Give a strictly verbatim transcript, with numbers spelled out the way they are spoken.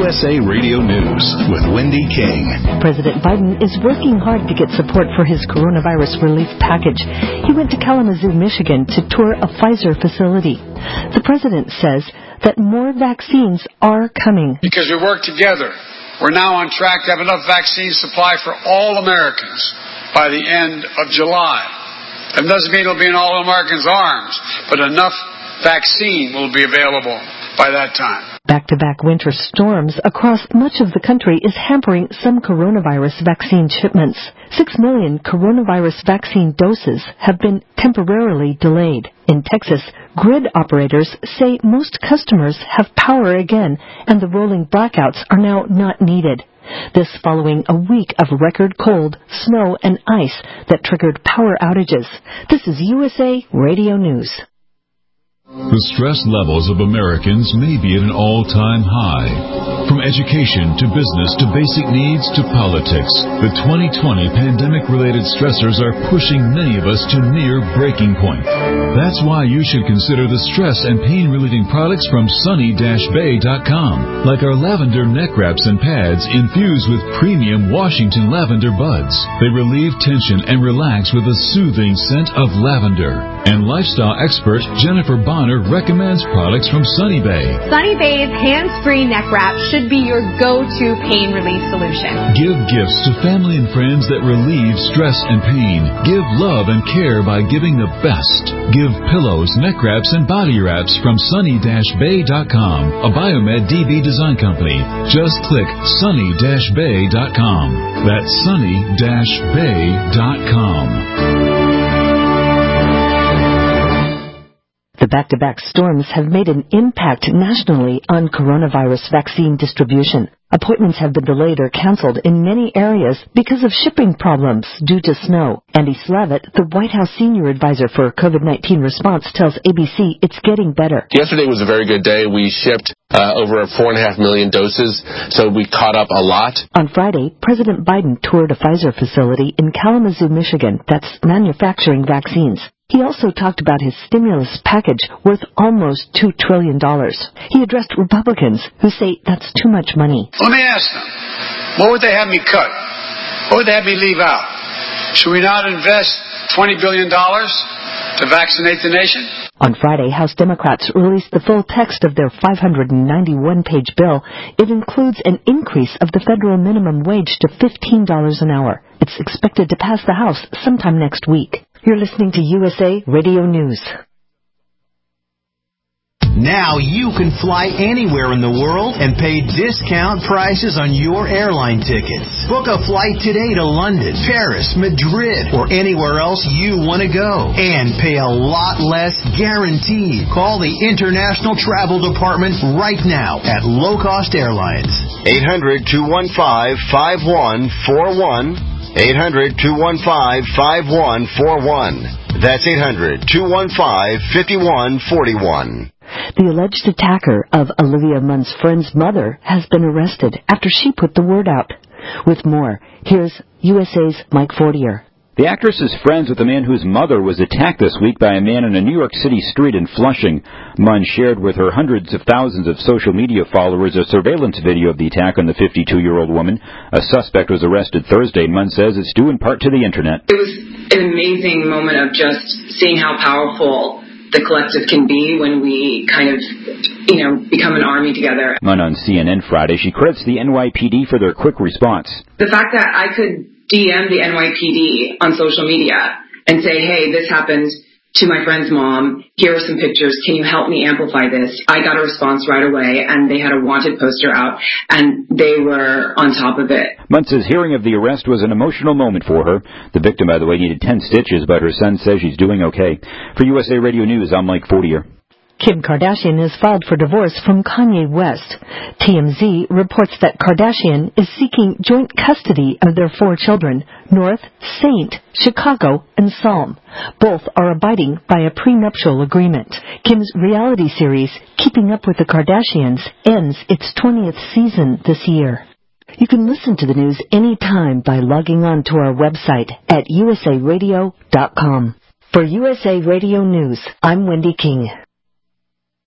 U S A Radio News with Wendy King. President Biden is working hard to get support for his coronavirus relief package. He went to Kalamazoo, Michigan to tour a Pfizer facility. The president says that more vaccines are coming. Because we work together, we're now on track to have enough vaccine supply for all Americans by the end of July. That doesn't mean it'll be in all Americans' arms, but enough vaccine will be available by that time. Back-to-back winter storms across much of the country is hampering some coronavirus vaccine shipments. Six million coronavirus vaccine doses have been temporarily delayed. In Texas, grid operators say most customers have power again, and the rolling blackouts are now not needed. This following a week of record cold, snow, and ice that triggered power outages. This is U S A Radio News. The stress levels of Americans may be at an all-time high. From education to business to basic needs to politics, the twenty twenty pandemic-related stressors are pushing many of us to near breaking point. That's why you should consider the stress and pain-relieving products from sunny dash bay dot com, like our lavender neck wraps and pads infused with premium Washington lavender buds. They relieve tension and relax with a soothing scent of lavender. And lifestyle expert Jennifer Bonner recommends products from Sunny Bay. Sunny Bay's hands-free neck wrap should be your go-to pain relief solution. Give gifts to family and friends that relieve stress and pain. Give love and care by giving the best. Give pillows, neck wraps, and body wraps from sunny dash bay dot com, a Biomed D B design company. Just click sunny dash bay dot com. That's sunny dash bay dot com. The back-to-back storms have made an impact nationally on coronavirus vaccine distribution. Appointments have been delayed or canceled in many areas because of shipping problems due to snow. Andy Slavitt, the White House senior advisor for COVID nineteen response, tells A B C it's getting better. Yesterday was a very good day. We shipped uh, over four and a half million doses, so we caught up a lot. On Friday, President Biden toured a Pfizer facility in Kalamazoo, Michigan that's manufacturing vaccines. He also talked about his stimulus package worth almost two trillion dollars. He addressed Republicans who say that's too much money. Let me ask them, what would they have me cut? What would they have me leave out? Should we not invest twenty billion dollars to vaccinate the nation? On Friday, House Democrats released the full text of their five hundred ninety-one page bill. It includes an increase of the federal minimum wage to fifteen dollars an hour. It's expected to pass the House sometime next week. You're listening to U S A Radio News. Now you can fly anywhere in the world and pay discount prices on your airline tickets. Book a flight today to London, Paris, Madrid, or anywhere else you want to go. And pay a lot less guaranteed. Call the International Travel Department right now at Low Cost Airlines. eight hundred, two one five, five one four one. eight hundred, two one five, five one four one. That's eight hundred, two one five, five one four one. The alleged attacker of Olivia Munn's friend's mother has been arrested after she put the word out. With more, here's U S A's Mike Fortier. The actress is friends with the man whose mother was attacked this week by a man in a New York City street in Flushing. Munn shared with her hundreds of thousands of social media followers a surveillance video of the attack on the fifty-two-year-old woman. A suspect was arrested Thursday. Munn says it's due in part to the Internet. It was an amazing moment of just seeing how powerful the collective can be when we kind of, you know, become an army together. Munn on C N N Friday. She credits the N Y P D for their quick response. The fact that I could D M the N Y P D on social media and say, hey, this happened to my friend's mom. Here are some pictures. Can you help me amplify this? I got a response right away, and they had a wanted poster out, and they were on top of it. Munn says hearing of the arrest was an emotional moment for her. The victim, by the way, needed ten stitches, but her son says she's doing okay. For U S A Radio News, I'm Mike Fortier. Kim Kardashian has filed for divorce from Kanye West. T M Z reports that Kardashian is seeking joint custody of their four children, North, Saint, Chicago, and Psalm. Both are abiding by a prenuptial agreement. Kim's reality series, Keeping Up with the Kardashians, ends its twentieth season this year. You can listen to the news anytime by logging on to our website at U S A radio dot com. For U S A Radio News, I'm Wendy King.